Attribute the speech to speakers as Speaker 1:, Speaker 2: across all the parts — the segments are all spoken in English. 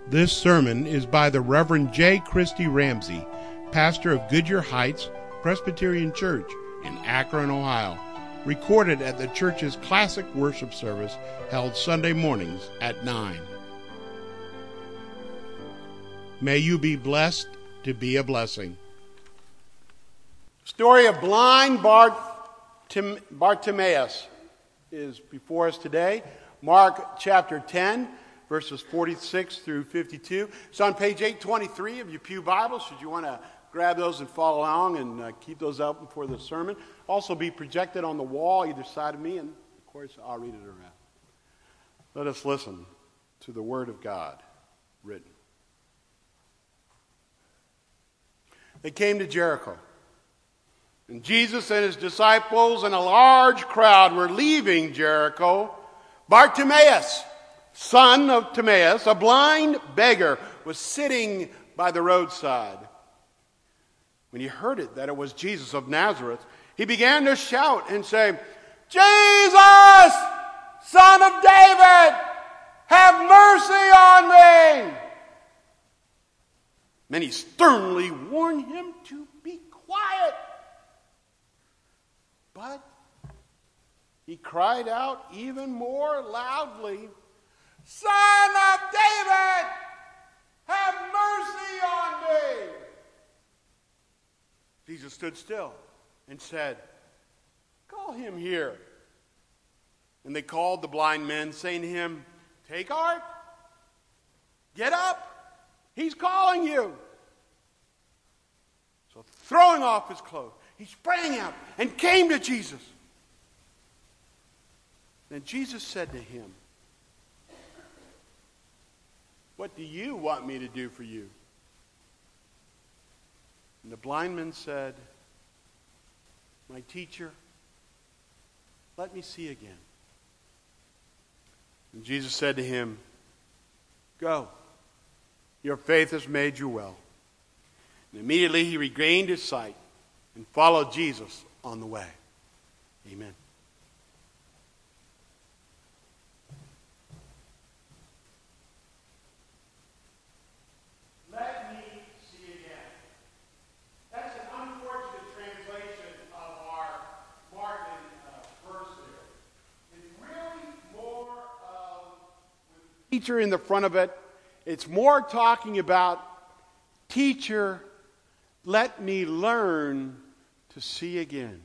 Speaker 1: This sermon is by the Reverend J. Christy Ramsey, pastor of Goodyear Heights Presbyterian Church in Akron, Ohio, recorded at the church's classic worship service held Sunday mornings at 9. May you be blessed to be a blessing. Story of blind Bartimaeus is before us today. Mark chapter 10, verses 46 through 52. It's on page 823 of your pew Bible, should you want to grab those and follow along and keep those open for the sermon. Also be projected on the wall either side of me, and of course I'll read it around. Let us listen to the word of God written. They came to Jericho, and Jesus and his disciples and a large crowd were leaving Jericho. Bartimaeus, son of Timaeus, a blind beggar, was sitting by the roadside. When he heard it, that it was Jesus of Nazareth, he began to shout and say, "Jesus, Son of David, have mercy on me!" Many sternly warned him to be quiet. But he cried out even more loudly, "Son of David, have mercy on me!" Jesus stood still and said, "Call him here." And they called the blind men, saying to him, "Take heart, get up, he's calling you." So throwing off his clothes, he sprang out and came to Jesus. Then Jesus said to him, "What do you want me to do for you?" And the blind man said, "My teacher, let me see again." And Jesus said to him, "Go, your faith has made you well." And immediately he regained his sight and followed Jesus on the way. Amen. Let me see again. That's an unfortunate translation of our Martin verse there. It's really more of the teacher in the front of it. It's more talking about, "Teacher, let me learn to see again."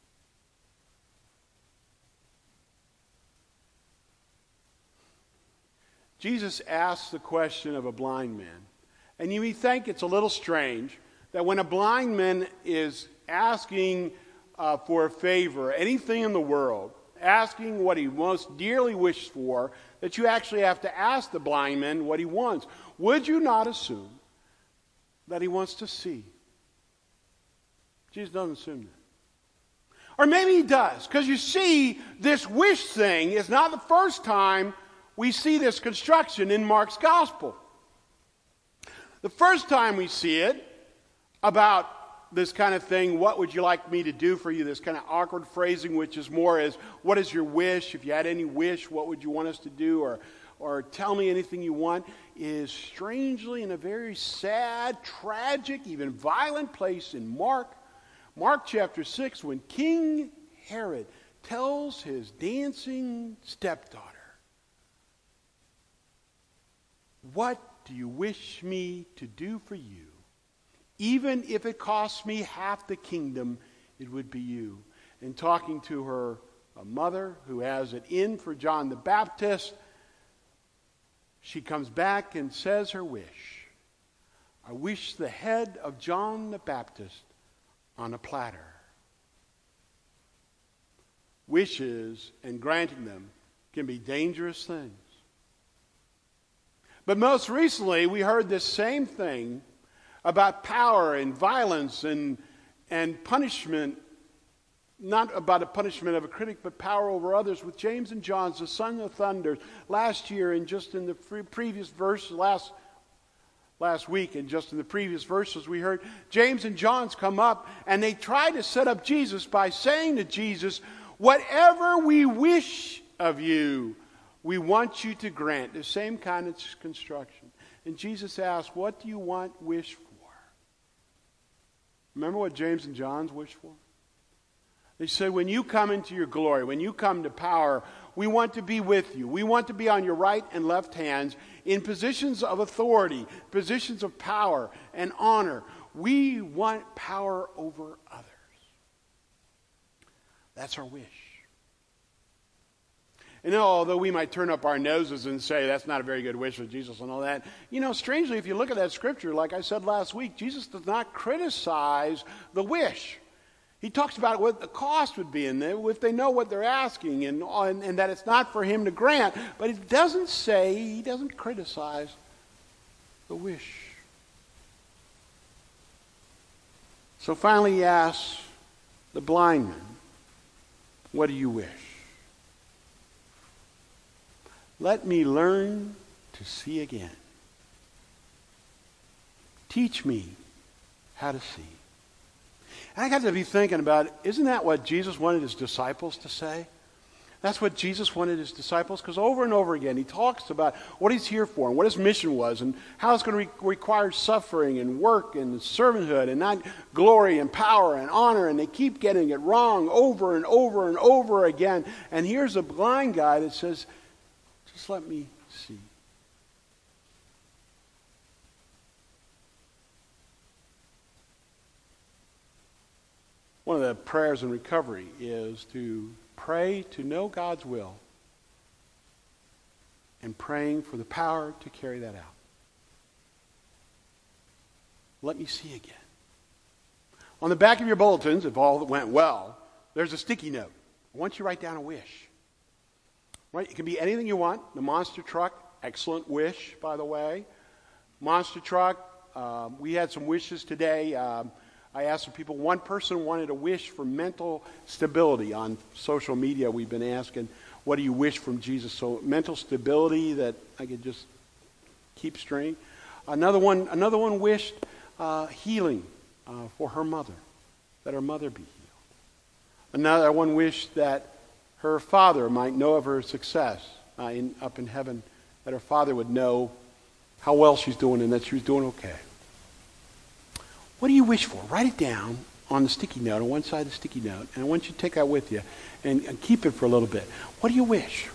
Speaker 1: Jesus asks the question of a blind man. And you may think it's a little strange that when a blind man is asking for a favor, anything in the world, asking what he most dearly wishes for, that you actually have to ask the blind man what he wants. Would you not assume that he wants to see? Jesus doesn't assume that. Or maybe he does, because you see, this wish thing is not the first time we see this construction in Mark's gospel. The first time we see it about this kind of thing, "What would you like me to do for you?" This kind of awkward phrasing, which is more as, "What is your wish? If you had any wish, what would you want us to do?" Or "Tell me anything you want," is strangely in a very sad, tragic, even violent place in Mark chapter 6, when King Herod tells his dancing stepdaughter, "What do you wish me to do for you? Even if it costs me half the kingdom, it would be you." And talking to her mother, who has it in for John the Baptist, she comes back and says her wish. "I wish the head of John the Baptist on a platter." Wishes and granting them can be dangerous things. But most recently, we heard this same thing about power and violence and punishment, not about a punishment of a critic, but power over others, with James and John's the son of thunder last year, and just in the previous verse last week, and just in the previous verses, we heard James and John's come up, and they try to set up Jesus by saying to Jesus, "Whatever we wish of you, we want you to grant." The same kind of construction. And Jesus asked, what do you want wish for? Remember what James and John's wished for? They said, when you come into your glory, when you come to power, we want to be with you. We want to be on your right and left hands in positions of authority, positions of power and honor. We want power over others. That's our wish. And although we might turn up our noses and say that's not a very good wish for Jesus and all that, strangely, if you look at that scripture, like I said last week, Jesus does not criticize the wish. He talks about what the cost would be, and if they know what they're asking, and that it's not for him to grant. But he doesn't criticize the wish. So finally he asks the blind man, what do you wish? Let me learn to see again. Teach me how to see. And I got to be thinking about, isn't that what Jesus wanted his disciples to say? That's what Jesus wanted his disciples, because over and over again he talks about what he's here for and what his mission was and how it's going to require suffering and work and servanthood and not glory and power and honor, and they keep getting it wrong over and over and over again. And here's a blind guy that says, just let me see. One of the prayers in recovery is to pray to know God's will and praying for the power to carry that out. Let me see again. On the back of your bulletins, if all went well, there's a sticky note. I want you to write down a wish. Right? It can be anything you want. The monster truck, excellent wish, by the way. Monster truck, we had some wishes today. I asked some people. One person wanted a wish for mental stability. On social media, we've been asking, what do you wish from Jesus? So mental stability, that I could just keep straight. Another one wished healing for her mother, that her mother be healed. Another one wished that her father might know of her success up in heaven, that her father would know how well she's doing and that she was doing okay. What do you wish for? Write it down on the sticky note, on one side of the sticky note, and I want you to take that with you and keep it for a little bit. What do you wish?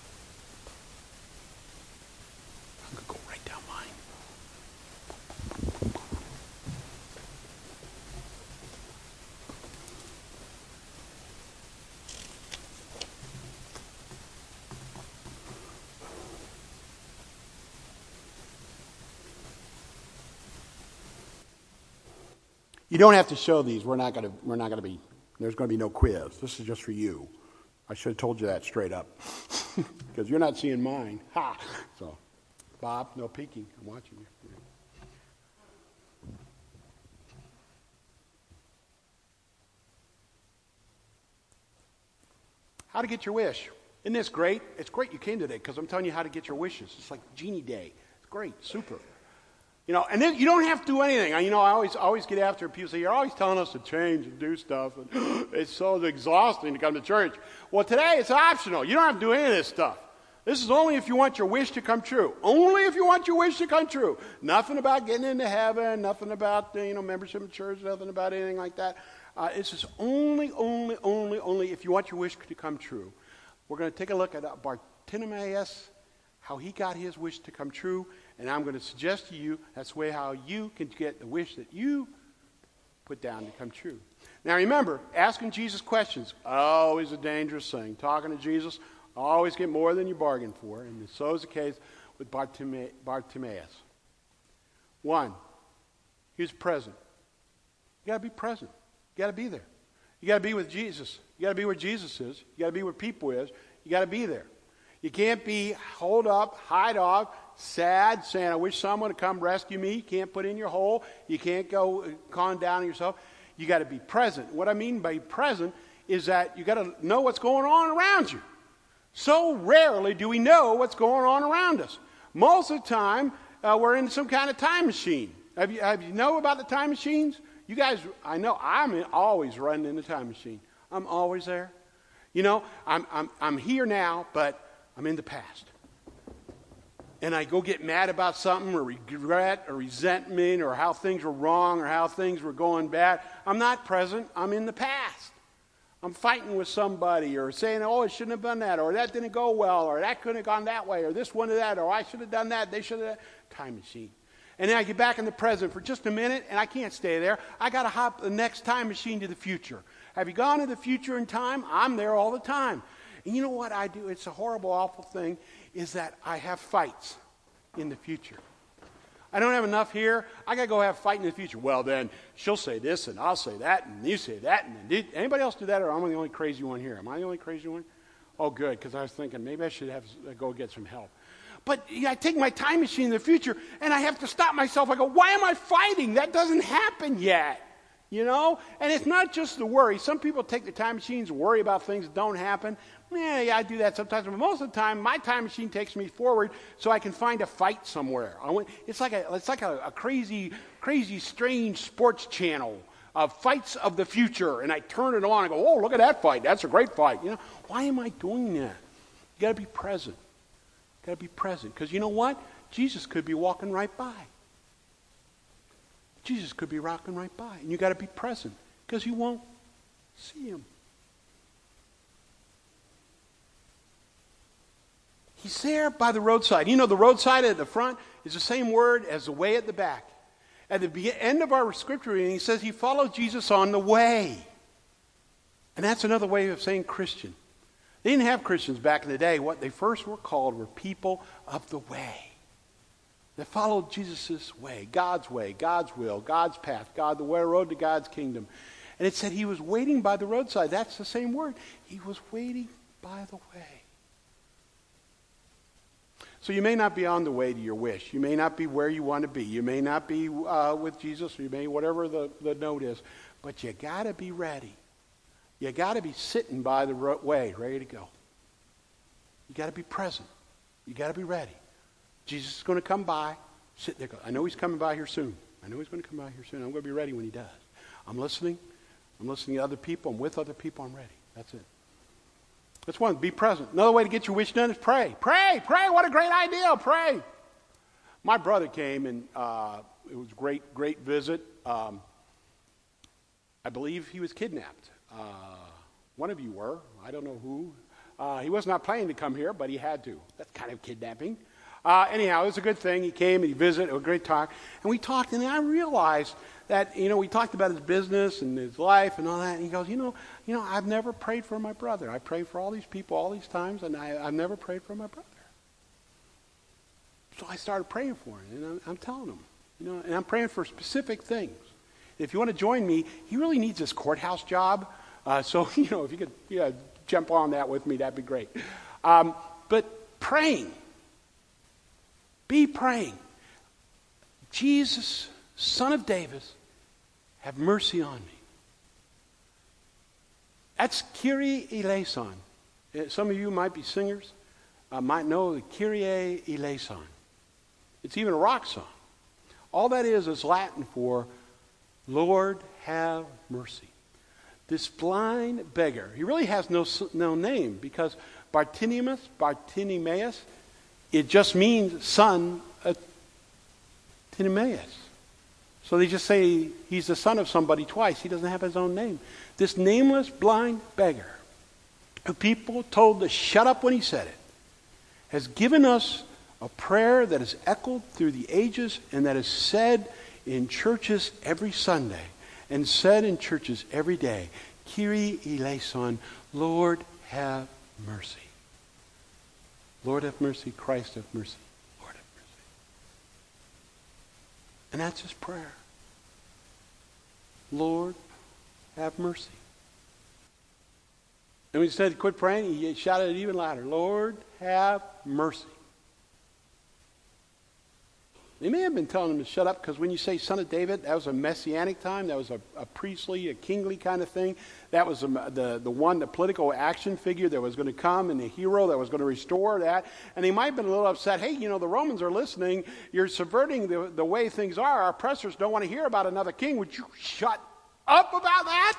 Speaker 1: I'm going to go write down mine. You don't have to show these. We're not going to be. There's going to be no quiz. This is just for you. I should have told you that straight up, because you're not seeing mine. Ha! So, Bob, no peeking. I'm watching you. How to get your wish. Isn't this great? It's great you came today, because I'm telling you how to get your wishes. It's like Genie Day. It's great. Super. And then you don't have to do anything. I always get after people say, you're always telling us to change and do stuff. And it's so exhausting to come to church. Well, today it's optional. You don't have to do any of this stuff. This is only if you want your wish to come true. Only if you want your wish to come true. Nothing about getting into heaven. Nothing about, membership in church. Nothing about anything like that. It's just only if you want your wish to come true. We're going to take a look at Bartimaeus, how he got his wish to come true. And I'm going to suggest to you that's the way how you can get the wish that you put down to come true. Now remember, asking Jesus questions, always a dangerous thing. Talking to Jesus, always get more than you bargained for. And so is the case with Bartimaeus. One, he was present. You got to be present. You got to be there. You got to be with Jesus. You got to be where Jesus is. You got to be where people is. You got to be there. You can't be holed up, hide off, sad, saying, I wish someone would come rescue me. You can't put in your hole. You can't go calm down on yourself. You got to be present. What I mean by present is that you got to know what's going on around you. So rarely do we know what's going on around us. Most of the time, we're in some kind of time machine. Have you know about the time machines? You guys, I know I'm always running in the time machine. I'm always there. I'm here now, but I'm in the past. and I go get mad about something or regret or resentment or how things were wrong or how things were going bad, I'm not present. I'm in the past. I'm fighting with somebody or saying, oh, I shouldn't have done that, or that didn't go well, or that couldn't have gone that way, or this one or that, or I should have done that, they should have. Time machine. And then I get back in the present for just a minute, and I can't stay there. I got to hop the next time machine to the future. Have you gone to the future in time? I'm there all the time. And you know what I do? It's a horrible, awful thing, is that I have fights in the future. I don't have enough here. I got to go have a fight in the future. Well, then she'll say this, and I'll say that, and you say that. And did anybody else do that, or am I the only crazy one here? Am I the only crazy one? Oh, good, because I was thinking maybe I should go get some help. But I take my time machine in the future, and I have to stop myself. I go, why am I fighting? That doesn't happen yet. You know? And it's not just the worry. Some people take the time machines and worry about things that don't happen. Yeah, I do that sometimes. But most of the time, my time machine takes me forward so I can find a fight somewhere. It's like a crazy, strange sports channel of fights of the future. And I turn it on and go, oh, look at that fight. That's a great fight. You know, why am I doing that? You got to be present. Got to be present. Because you know what? Jesus could be walking right by. Jesus could be rocking right by. And you got to be present because you won't see him. He's there by the roadside. You know, the roadside at the front is the same word as the way at the back. At the end of our scripture reading, he says he followed Jesus on the way. And that's another way of saying Christian. They didn't have Christians back in the day. What they first were called were people of the way. They followed Jesus' way, God's will, God's path, the road to God's kingdom. And it said he was waiting by the roadside. That's the same word. He was waiting by the way. So you may not be on the way to your wish. You may not be where you want to be. You may not be with Jesus, or you may, whatever the note is. But you got to be ready. You got to be sitting by the way, ready to go. You got to be present. You got to be ready. Jesus is going to come by. Sit there. I know he's coming by here soon. I'm going to be ready when he does. I'm listening. I'm listening to other people. I'm with other people. I'm ready. That's it. That's one. Be present. Another way to get your wish done is pray. Pray. What a great idea. Pray. My brother came, and it was a great visit. I believe he was kidnapped. One of you were. I don't know who. He was not planning to come here, but he had to. That's kind of kidnapping. Anyhow, it was a good thing. He came and he visited. It was a great talk. And we talked, and I realized that, we talked about his business and his life and all that. And he goes, I've never prayed for my brother. I prayed for all these people all these times, and I've never prayed for my brother. So I started praying for him, and I'm telling him, and I'm praying for specific things. If you want to join me, he really needs this courthouse job. So, if you could jump on that with me, that'd be great. But praying. Be praying. Jesus, Son of David, have mercy on me. That's Kyrie eleison. Some of you might be singers, might know the Kyrie eleison. It's even a rock song. All that is Latin for Lord have mercy. This blind beggar, he really has no name because Bartimaeus, it just means son of Timaeus. So they just say he's the son of somebody twice. He doesn't have his own name. This nameless blind beggar, who people told to shut up when he said it, has given us a prayer that is echoed through the ages and that is said in churches every Sunday and said in churches every day. Kyrie eleison, Lord have mercy. Lord have mercy, Christ have mercy, Lord have mercy. And that's his prayer. Lord have mercy. And when he said quit praying, he shouted it even louder. Lord have mercy. They may have been telling him to shut up because when you say son of David, that was a messianic time. That was a priestly, a kingly kind of thing. That was the political action figure that was going to come and the hero that was going to restore that. And they might have been a little upset. Hey, the Romans are listening. You're subverting the way things are. Our oppressors don't want to hear about another king. Would you shut up about that?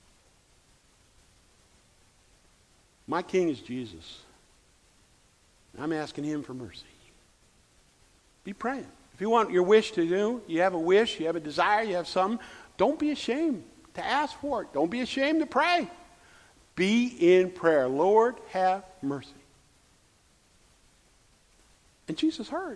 Speaker 1: My king is Jesus. I'm asking him for mercy. Be praying. If you want your wish to do, you have a wish, you have a desire, you have something, don't be ashamed to ask for it. Don't be ashamed to pray. Be in prayer. Lord, have mercy. And Jesus heard.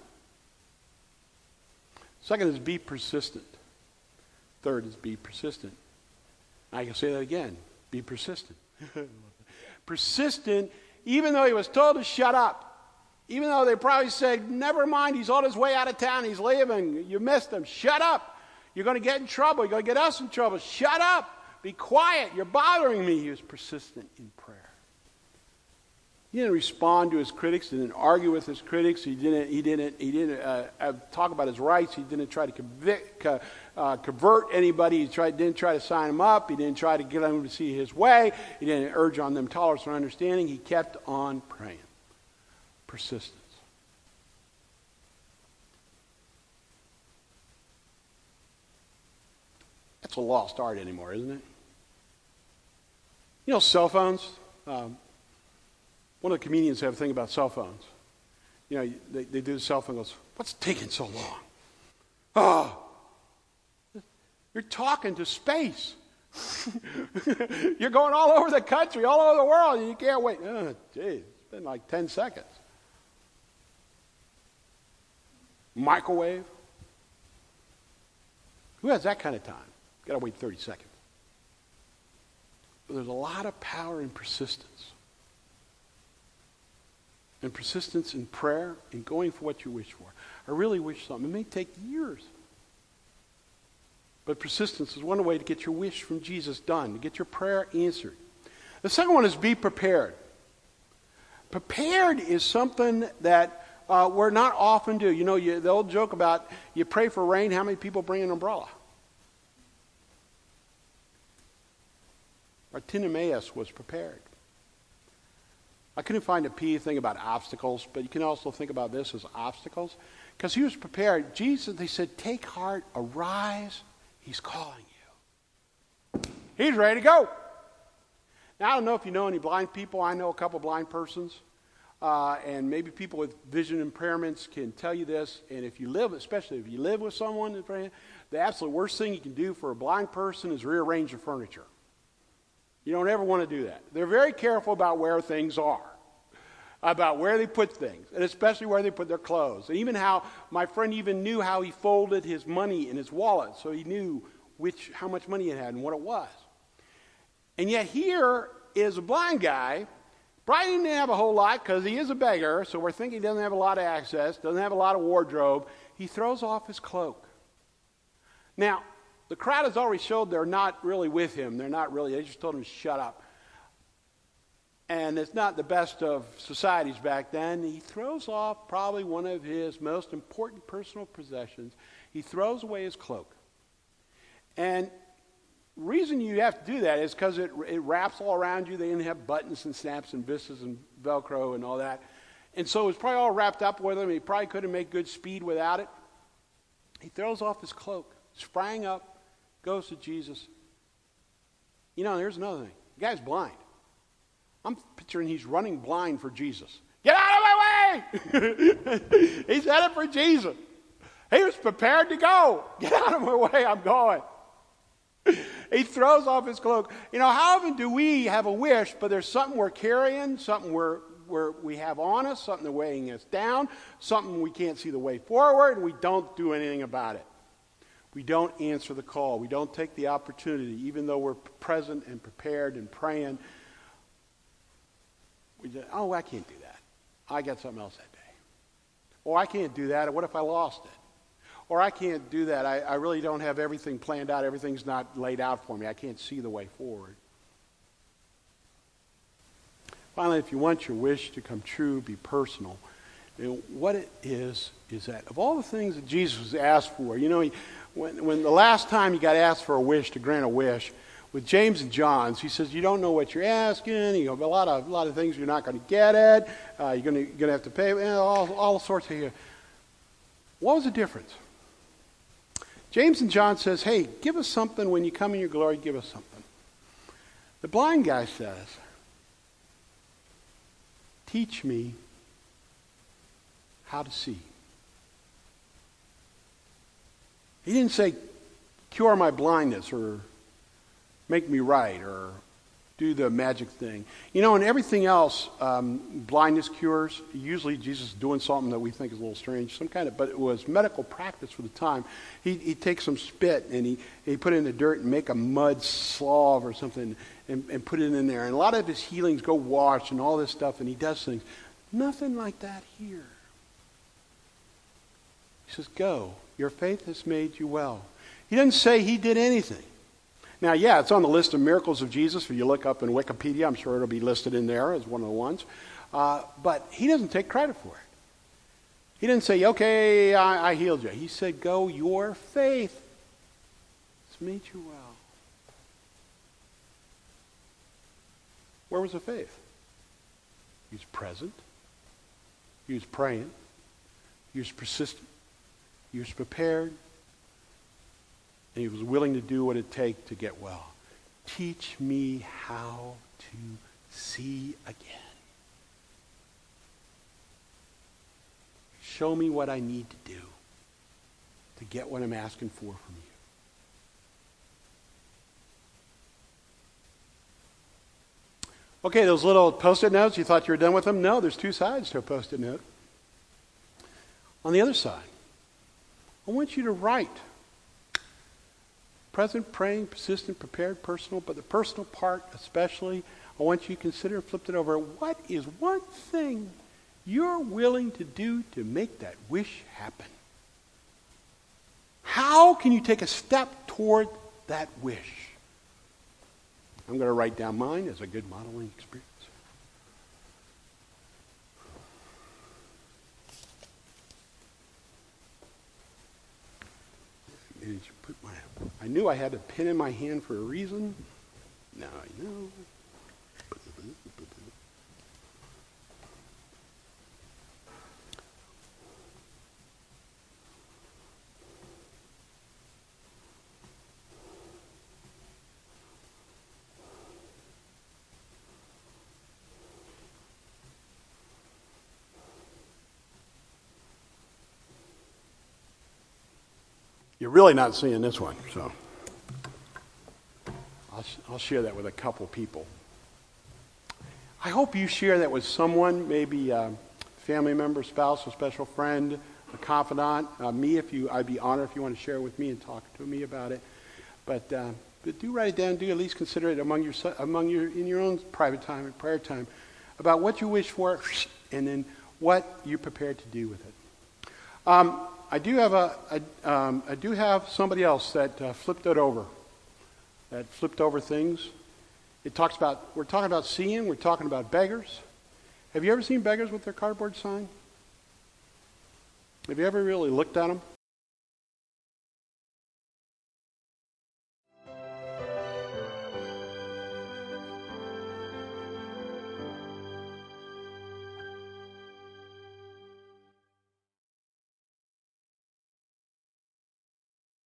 Speaker 1: Second is be persistent. Third is be persistent. I can say that again. Be persistent. Persistent, even though he was told to shut up. Even though they probably said, never mind, he's on his way out of town, he's leaving, you missed him. Shut up. You're going to get in trouble. You're going to get us in trouble. Shut up. Be quiet. You're bothering me. He was persistent in prayer. He didn't respond to his critics. He didn't argue with his critics. He didn't talk about his rights. He didn't try to convert anybody. He didn't try to sign them up. He didn't try to get them to see his way. He didn't urge on them tolerance or understanding. He kept on praying. Persistence. That's a lost art anymore, isn't it? You know, cell phones. One of the comedians have a thing about cell phones. You know, they do the cell phone, goes, what's taking so long? Oh, you're talking to space. You're going all over the country, all over the world, and you can't wait. Oh, geez, it's been like 10 seconds. Microwave. Who has that kind of time? Got to wait 30 seconds. But there's a lot of power in persistence. And persistence in prayer and going for what you wish for. I really wish something. It may take years. But persistence is one way to get your wish from Jesus done, to get your prayer answered. The second one is be prepared. Prepared is something that we're not often do. You know, the old joke about you pray for rain, how many people bring an umbrella? Bartimaeus was prepared. I couldn't find a P thing about obstacles, but you can also think about this as obstacles. Because he was prepared. Jesus, they said, take heart, arise, he's calling you. He's ready to go. Now, I don't know if you know any blind people. I know a couple blind persons. And maybe people with vision impairments can tell you this. And if you live, especially if you live with someone, the absolute worst thing you can do for a blind person is rearrange your furniture. You don't ever want to do that. They're very careful about where things are, about where they put things, and especially where they put their clothes. And even how, my friend even knew how he folded his money in his wallet, so he knew how much money he had and what it was. And yet here is a blind guy. Probably didn't have a whole lot because he is a beggar, so we're thinking he doesn't have a lot of access, doesn't have a lot of wardrobe. He throws off his cloak. Now, the crowd has already showed they're not really with him. They just told him to shut up. And it's not the best of societies back then. He throws off probably one of his most important personal possessions. He throws away his cloak. And the reason you have to do that is because it wraps all around you. They didn't have buttons and snaps and vistas and Velcro and all that. And so it was probably all wrapped up with him. He probably couldn't make good speed without it. He throws off his cloak, sprang up, goes to Jesus. You know, here's another thing. The guy's blind. I'm picturing he's running blind for Jesus. Get out of my way! He's headed for Jesus. He was prepared to go. Get out of my way, I'm going. He throws off his cloak. You know, how often do we have a wish, but there's something we're carrying, something we have on us, something that's weighing us down, something we can't see the way forward, and we don't do anything about it. We don't answer the call. We don't take the opportunity, even though we're present and prepared and praying. We just, I can't do that. I got something else that day. Or I can't do that. What if I lost it? Or I can't do that. I really don't have everything planned out. Everything's not laid out for me. I can't see the way forward. Finally, if you want your wish to come true, be personal. You know, what it is that of all the things that Jesus was asked for, you know, when the last time he got asked for a wish, to grant a wish, with James and John, he says, you don't know what you're asking. You know, a lot of things you're not going to get at. You're going to have to pay. All sorts of. What was the difference? James and John says, hey, give us something when you come in your glory. Give us something. The blind guy says, teach me how to see. He didn't say, cure my blindness or make me right or do the magic thing. You know, and everything else, blindness cures, usually Jesus is doing something that we think is a little strange, but it was medical practice for the time. He'd take some spit and he put it in the dirt and make a mud slough or something and put it in there. And a lot of his healings go wash and all this stuff, and he does things. Nothing like that here. He says, go. Your faith has made you well. He doesn't say he did anything. Now, yeah, it's on the list of miracles of Jesus. If you look up in Wikipedia, I'm sure it'll be listed in there as one of the ones. But he doesn't take credit for it. He didn't say, okay, I healed you. He said, go, your faith has made you well. Where was the faith? He was present. He was praying. He was persistent. He was prepared. And he was willing to do what it takes to get well. Teach me how to see again. Show me what I need to do to get what I'm asking for from you. Okay, those little Post-it notes, you thought you were done with them? No, there's two sides to a Post-it note. On the other side, I want you to write. Present, praying, persistent, prepared, personal, but the personal part especially, I want you to consider and flip it over. What is one thing you're willing to do to make that wish happen? How can you take a step toward that wish? I'm going to write down mine as a good modeling experience. I knew I had a pen in my hand for a reason. Now I know. You're really not seeing this one, so I'll share that with a couple people. I hope you share that with someone, maybe a family member, spouse, a special friend, a confidant. I'd be honored if you want to share it with me and talk to me about it. But do write it down. Do at least consider it in your own private time and prayer time about what you wish for, and then what you're prepared to do with it. I do have somebody else that flipped it over. That flipped over things. We're talking about seeing. We're talking about beggars. Have you ever seen beggars with their cardboard sign? Have you ever really looked at them?